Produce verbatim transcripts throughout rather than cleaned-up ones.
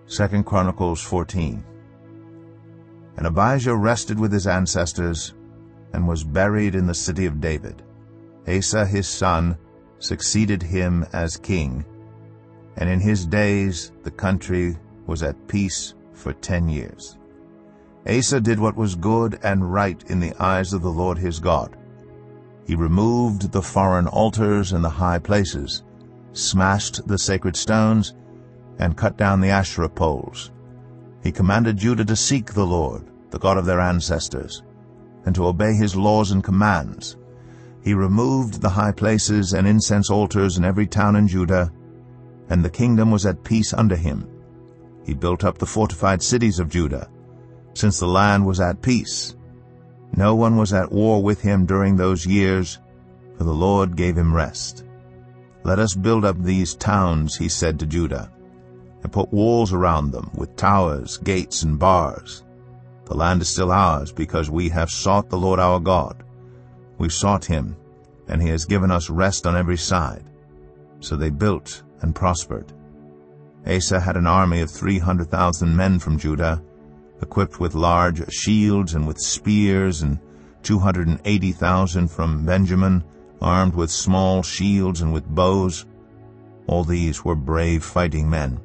Second Chronicles fourteen. And Abijah rested with his ancestors, and was buried in the city of David. Asa his son succeeded him as king, and in his days the country was at peace for ten years. Asa did what was good and right in the eyes of the Lord his God. He removed the foreign altars and the high places, smashed the sacred stones, and cut down the Asherah poles. He commanded Judah to seek the Lord, the God of their ancestors, and to obey his laws and commands. He removed the high places and incense altars in every town in Judah, and the kingdom was at peace under him. He built up the fortified cities of Judah, since the land was at peace. No one was at war with him during those years, for the Lord gave him rest. Let us build up these towns, he said to Judah, and put walls around them with towers, gates, and bars. The land is still ours, because we have sought the Lord our God. We sought him, and he has given us rest on every side. So they built and prospered. Asa had an army of three hundred thousand men from Judah, equipped with large shields and with spears, and two hundred eighty thousand from Benjamin, armed with small shields and with bows. All these were brave fighting men.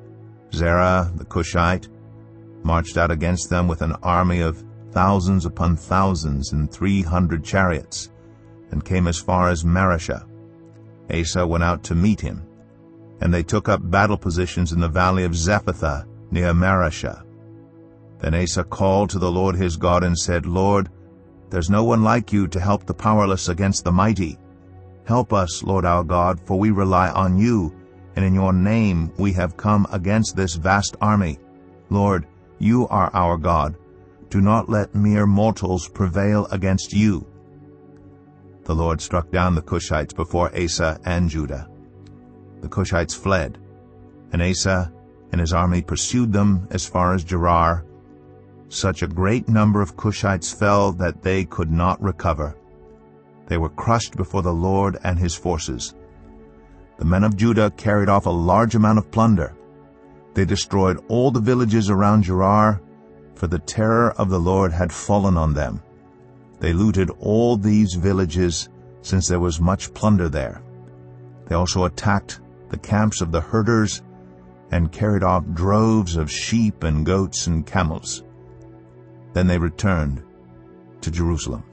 Zerah the Cushite marched out against them with an army of thousands upon thousands and three hundred chariots, and came as far as Mareshah. Asa went out to meet him, and they took up battle positions in the valley of Zephathah near Mareshah. Then Asa called to the Lord his God and said, Lord, there's no one like you to help the powerless against the mighty. Help us, Lord our God, for we rely on you, and in your name we have come against this vast army. Lord, you are our God. Do not let mere mortals prevail against you. The Lord struck down the Cushites before Asa and Judah. The Cushites fled, and Asa and his army pursued them as far as Gerar. Such a great number of Cushites fell that they could not recover. They were crushed before the Lord and his forces. The men of Judah carried off a large amount of plunder. They destroyed all the villages around Gerar, for the terror of the Lord had fallen on them. They looted all these villages, since there was much plunder there. They also attacked the camps of the herders, and carried off droves of sheep and goats and camels. Then they returned to Jerusalem.